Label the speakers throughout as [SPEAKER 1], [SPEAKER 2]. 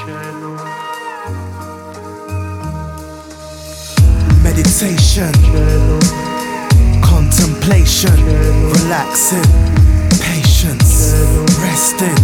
[SPEAKER 1] Meditation, contemplation, relaxing, patience, resting.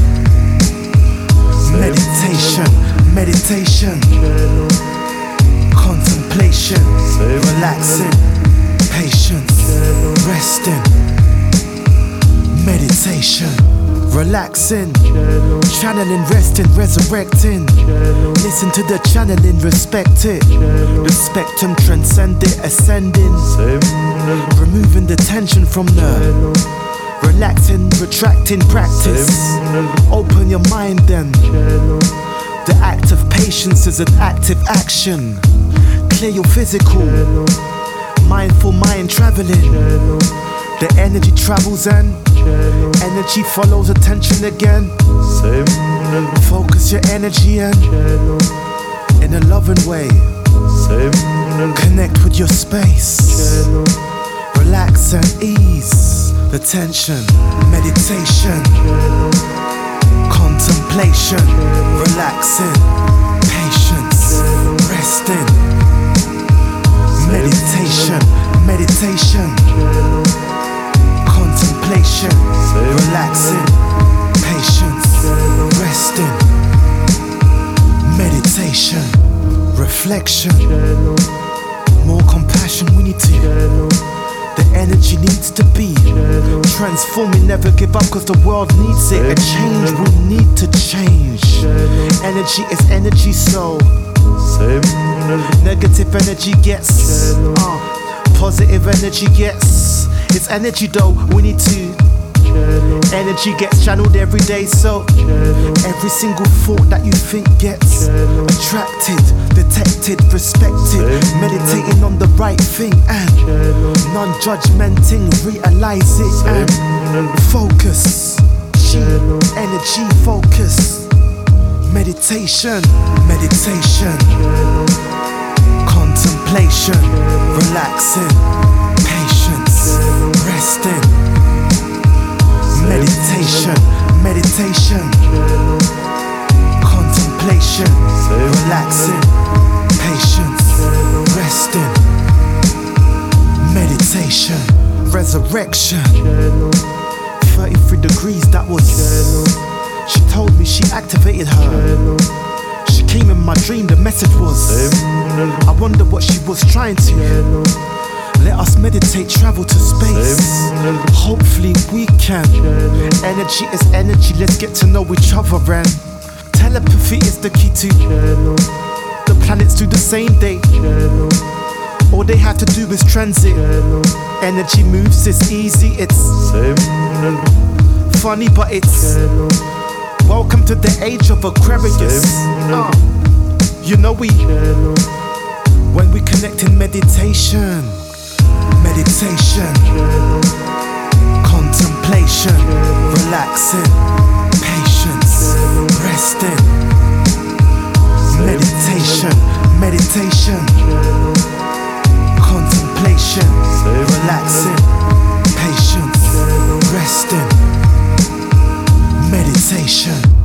[SPEAKER 1] Meditation, contemplation, relaxing, patience, resting. Meditation, relaxing, channeling, resting, resurrecting. Listen to the channeling, respect it. The spectrum, transcend it, ascending. Removing the tension from the relaxing, retracting practice. Open your mind then. The act of patience is an active action. Clear your physical, mindful mind traveling. The energy travels and energy follows attention again. Focus your energy and in a loving way. Connect with your space. Relax and ease the tension. Meditation, contemplation, relaxing, patience, resting. Meditation, contemplation, relaxing, patience, resting. Meditation, reflection, more compassion we need to. The energy needs to be transforming, never give up cause the world needs it. A change, we need to change. Energy is energy, so negative energy gets positive energy gets. It's energy though, we need to. Energy gets channeled every day, so every single thought that you think gets attracted, detected, respected. Meditating on the right thing and non-judgmenting, realize it and focus. Energy, focus. Meditation, contemplation, relaxing, patience, resting. Meditation, contemplation, relaxing, patience, resting. Meditation, resurrection. 33 degrees, that was. She told me she activated her. She came in my dream, the message was. I wonder what she was trying to. Let us meditate, travel to space. Hopefully we can. Energy is energy, let's get to know each other and telepathy is the key to the planets do the same day. All they have to do is transit. Energy moves, it's easy, it's funny but it's welcome to the age of Aquarius. You know when we connect in meditation, contemplation, relaxing, patience, resting. Meditation, contemplation, relaxing, patience, resting. Meditation.